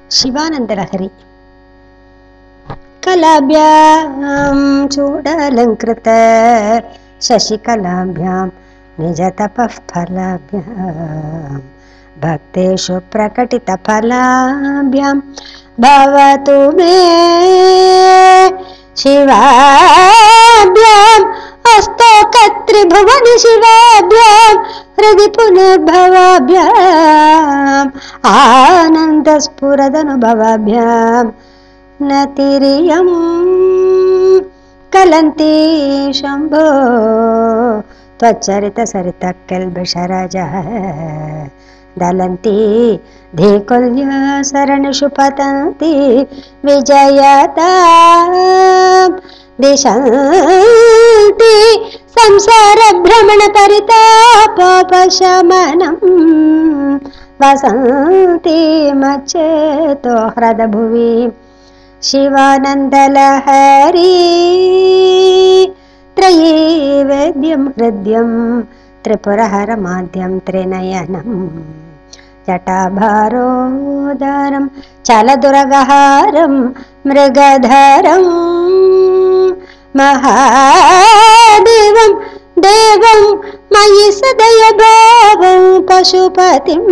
शिवानन्दलहरी कलाभ्यां चूडालङ्कृत शशिकलाभ्यां निजतपः फलाभ्यां भक्तेषु प्रकटितफलाभ्यां भवतु मे शिवाभ्याम् अस्तोकत्रिभुवनि शिवाभ्यां हृदि पुनर्भवाभ्याम् आनन्दस्फुरदनुभवाभ्यां नतिरियं कलन्ति शम्भो त्वच्चरितसरितकिल्बिषरजः दलन्ति धीकुल्यसरणिषु पतन्ति विजयतां दिशन्ति संसारभ्रमणपरितापोपशमनं वसन्ति मच्चेतो हृदभुवि शिवानन्दलहरी त्रयी वेद्यं हृद्यं त्रिपुरहरमाद्यं त्रिनयनं जटाभारोदरं चलदुरगहारं मृगधरं महादेवं देवं मयि सदयभावं पशुपतिं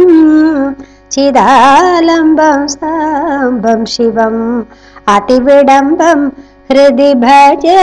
चिदालम्बं साम्बं शिवम् अतिविडम्बं हृदि भजे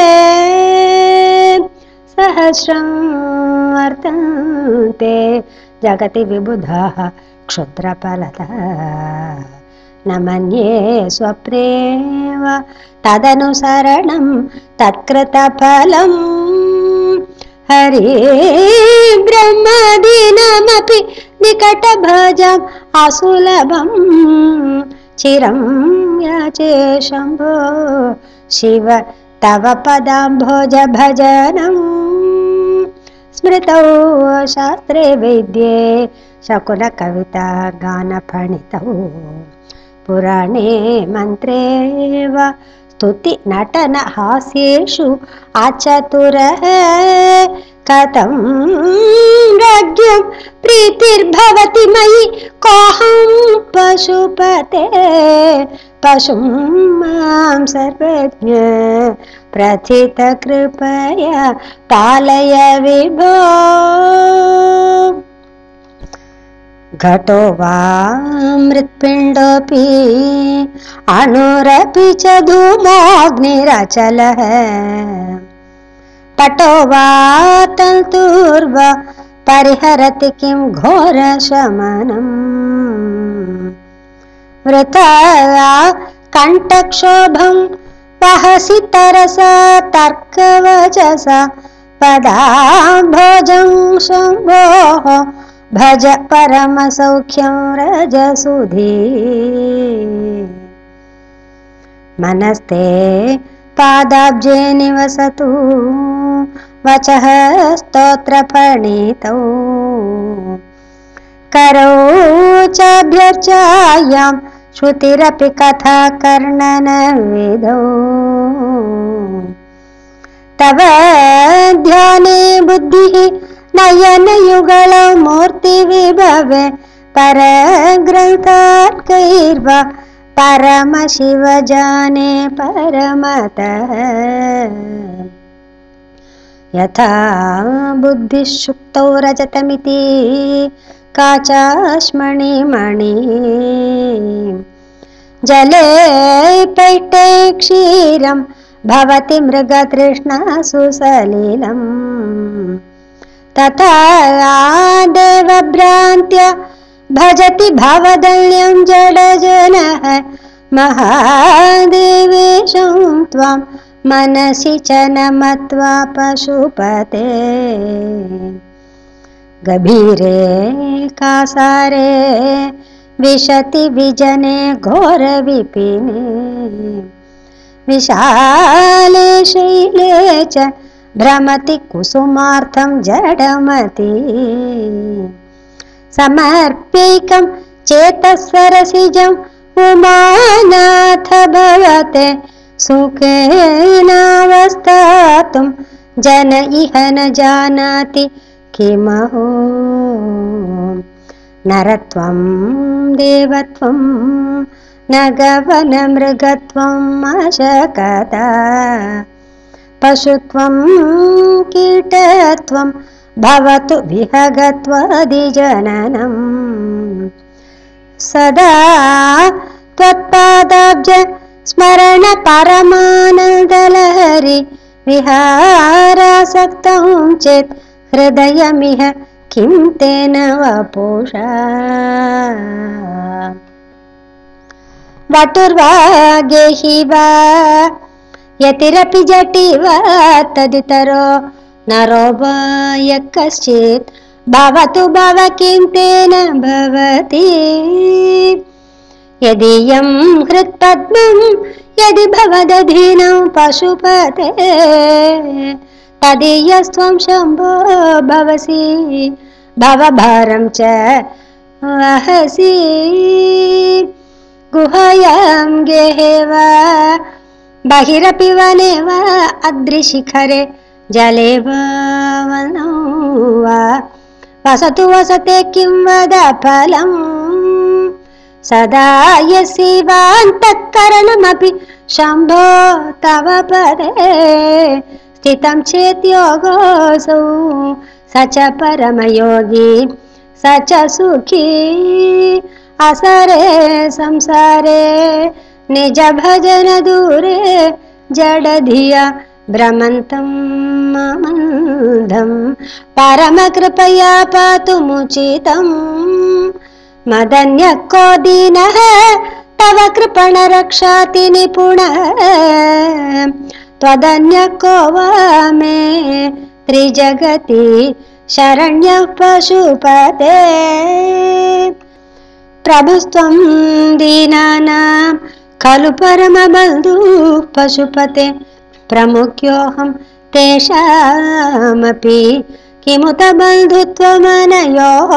सहस्रं वर्तन्ते जगति विबुधाः क्षुद्रफलतः न मन्ये स्वप्नेव तदनुसरणं तत्कृतफलं हरि ब्रह्मादीनामपि निकटभजम् असुलभं चिरं याचे शम्भो शिव तव पदाम्भोज भजनं स्मृतौ शास्त्रे वैद्ये शकुनकविता गानफणितौ पुराणे मन्त्रे वा स्तुति नटन हास्येषु आचतुरः कथं राज्ञं प्रीतिर्भवति मयि कोऽहं पशुपते पशुं मां सर्वज्ञ प्रथित कृपया पालय विभो घटो वा मृत्पिण्डोऽपि अणुरपि च धूमोऽग्निरचलः पटो वा तन्तुर्वा परिहरति किं घोरशमनम् वृथा कण्ठक्षोभं वहसि तरसा तर्कवचसा पदाम्भोजं शम्भोः भज परमसौख्यं रजसुधी मनस्ते पादाब्जे निवसतु वचः स्तोत्रफणितौ करौ चाभ्यर्चायां श्रुतिरपि कथा कर्णनविधौ तव ध्याने बुद्धिः नयनयुगलौ मूर्तिविभवे परग्रन्थार्कैर्वा परमशिव जाने परमतः यथा बुद्धिशुक्तौ रजतमिति काचाश्मणिमणि जले पैटे क्षीरं भवति मृगतृष्णासु सलिलम् तथा देवभ्रान्त्या भजति भवदल्यं जडजनः महादेवेशं त्वां मनसि च नमत्वा पशुपते गभीरे कासारे विशति विजने घोरविपिने विशाले शैले च भ्रमति कुसुमार्थं जडमति समर्प्यैकं चेतःसरसिजम् उमानाथ भवते सुखेनावस्थातुं जन इह न जानाति किमहो नरत्वं देवत्वं न गवनमृगत्वम् अशकता पशुत्वं कीटत्वं भवतु विहगत्वादिजननम् सदा त्वत्पादाब्ज स्मरण परमानन्दलहरि विहारासक्तं चेत् हृदयमिह किं तेन वपुषा वटुर्वा गेहि वा यतिरपि जटि वा तदितरो नरो वा यः कश्चित् भवतु भव किं तेन भवति यदीयं हृत्पद्मं यदि भवदधीनं पशुपते तदीयस्त्वं शम्भो भवसि भवभारं च वहसि गुहायां गेहे वा बहिरपि वने वा अद्रिशिखरे जले वा वनो वा वसतु वसते किं वद फलम् सदा यस्यैवान्तःकरणमपि शम्भो तव पदे स्थितं चेत् योगोऽसौ स च परमयोगी स च सुखी असरे संसारे निज भजन दूरे जडधिया भ्रमन्तं मामन्धं परमकृपया पातुमुचितम् मदन्यः को दीनः तव कृपणरक्षाति निपुणः त्वदन्यः को वा मे त्रिजगति शरण्यः पशुपते प्रभुस्त्वं दीनानां खलु परमबन्धुः पशुपते प्रमुख्योऽहं तेषामपि किमुत बन्धुत्वमनयोः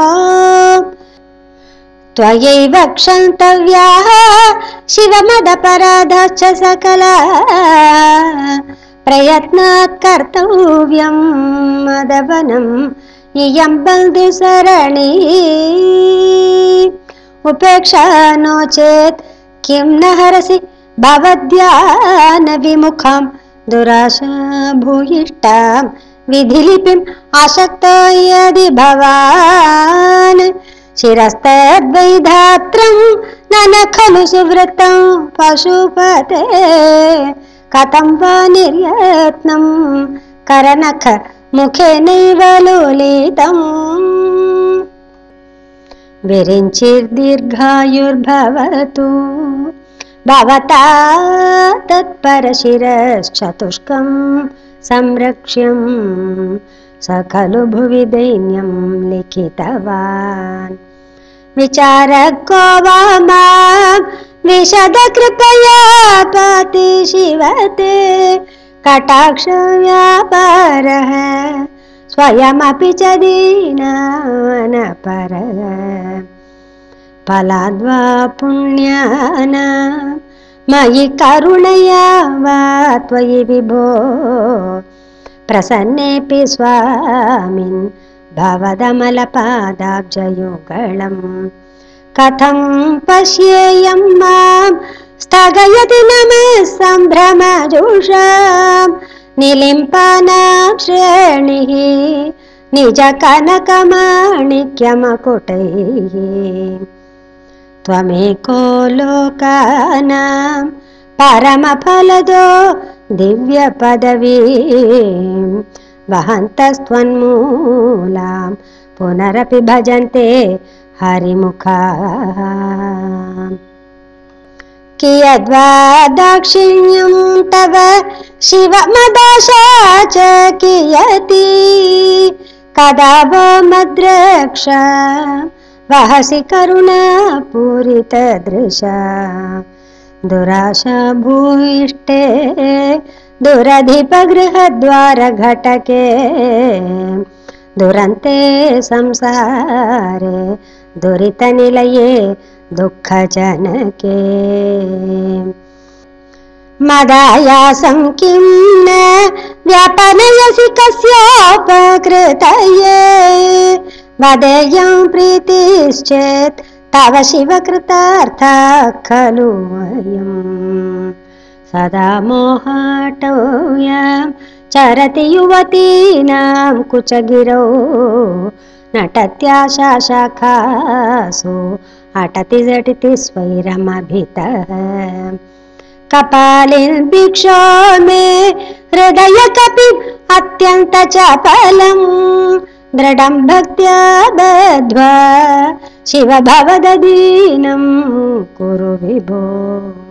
त्वयैव क्षन्तव्याः शिवमदपराधश्च सकलाः प्रयत्नात् कर्तव्यं मदवनम् इयं बन्धुसरणी उपेक्षा नो चेत् किं न हरसि भवद्ध्यानविमुखां दुराशा भूयिष्ठां विधिलिपिम् आसक्तो यदि भवान् शिरस्तद्वैधात्रं न खलु सुवृत्तं पशुपते कथं वा निर्यत्नं करनख मुखेनैव लोलितम् विरिञ्चिर्दीर्घायुर्भवतु भवता तत्परशिरश्चतुष्कं संरक्ष्यं स खलु भुवि दैन्यं लिखितवान् विचारको वा मां विशदकृपया पाति शिवते कटाक्षव्यापारः स्वयमपि च दीनावनपरः फलाद्वा पुण्यानां मयि करुणया वा त्वयि विभो प्रसन्नेऽपि स्वामिन् भवदमलपादाब्जयुगळं कथं पश्येयं मां स्थगयति नमः सम्भ्रमजुषां निलिम्पानां श्रेणिः निजकनकमाणिक्यमकुटैः त्वमेको लोकानां परमफलदो दिव्यपदवीं वहन्तस्त्वन्मूलां पुनरपि भजन्ते हरिमुखाः कियद्वा दाक्षिण्यं तव शिवमदाशा च कियती कदा वो मद्रक्षा वहसि करुणापूरितदृशा दुराशा भूयिष्ठे दुरधिपगृहद्वारघटके दुरन्ते संसारे दुरितनिलये दुःखजनके मदायासं किं न व्यापनयसि कस्योपकृतये वदेयं प्रीतिश्चेत् तव शिव कृतार्था खलु वयम् सदा मोहाटव्यां चरति युवतीनां कुचगिरौ नटत्याशा शाखासु अटति झटिति स्वैरमभितः कपालिन् भिक्षो मे हृदय कपिम् अत्यन्त चपलम् दृढं भक्त्या बद्ध्वा शिव भवदधीनं कुरु विभो।